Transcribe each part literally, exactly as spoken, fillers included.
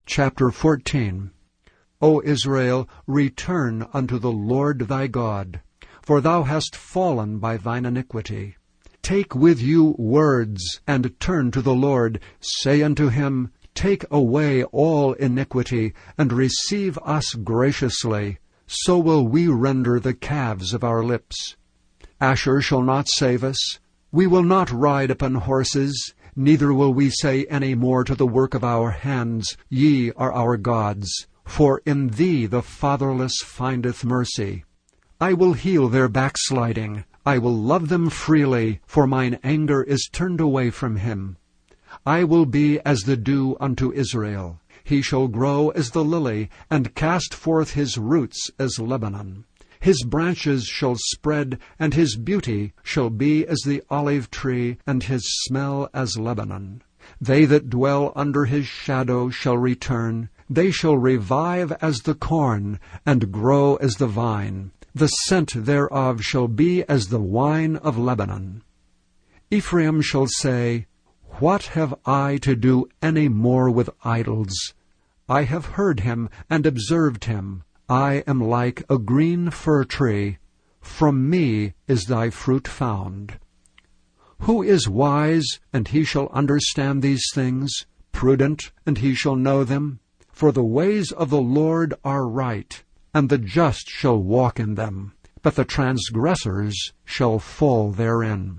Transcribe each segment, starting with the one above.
Chapter fourteen. O Israel, return unto the Lord thy God, for thou hast fallen by thine iniquity. Take with you words, and turn to the Lord. Say unto him, Take away all iniquity, and receive us graciously. So will we render the calves of our lips. Asher shall not save us. We will not ride upon horses, neither will we say any more to the work of our hands, Ye are our gods. For in thee the fatherless findeth mercy. I will heal their backsliding. I will love them freely, for mine anger is turned away from him. I will be as the dew unto Israel. He shall grow as the lily, and cast forth his roots as Lebanon. His branches shall spread, and his beauty shall be as the olive tree, and his smell as Lebanon. They that dwell under his shadow shall return. They shall revive as the corn, and grow as the vine. The scent thereof shall be as the wine of Lebanon. Ephraim shall say, What have I to do any more with idols? I have heard him and observed him. I am like a green fir tree. From me is thy fruit found. Who is wise, and he shall understand these things? Prudent, and he shall know them? For the ways of the Lord are right, and the just shall walk in them, but the transgressors shall fall therein.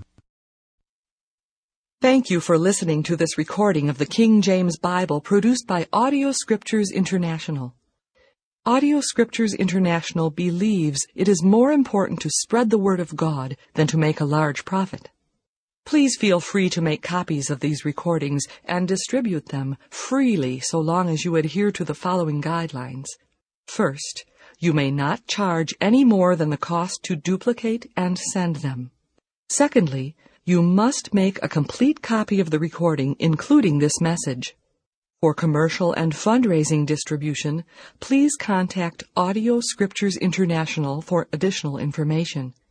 Thank you for listening to this recording of the King James Bible produced by Audio Scriptures International. Audio Scriptures International believes it is more important to spread the Word of God than to make a large profit. Please feel free to make copies of these recordings and distribute them freely so long as you adhere to the following guidelines. First, you may not charge any more than the cost to duplicate and send them. Secondly, you must make a complete copy of the recording, including this message. For commercial and fundraising distribution, please contact Audio Scriptures International for additional information.